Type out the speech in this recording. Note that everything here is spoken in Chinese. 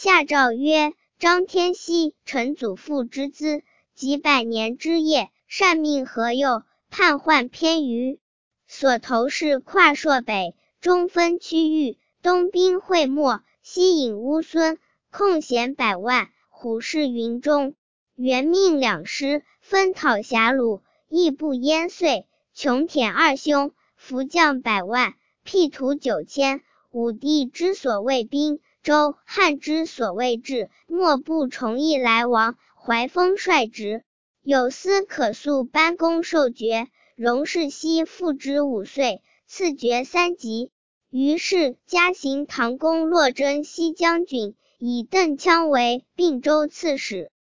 下诏曰：张天锡，臣祖父之资，及百年之业，善命何佑，叛患偏于。所投是跨朔北，中分区域，东兵会没，西引乌孙，空闲百万，虎视云中。元命两师，分讨狭虏，亦不淹燧。穷殄二兄，伏将百万，辟土9000。武帝之所谓兵，周汉之所谓治，莫不崇义来往，怀风率直。有司可速颁功授爵，荣世熙复之5岁，赐爵3级。于是加行唐公洛征西将军，以邓羌为并州刺史。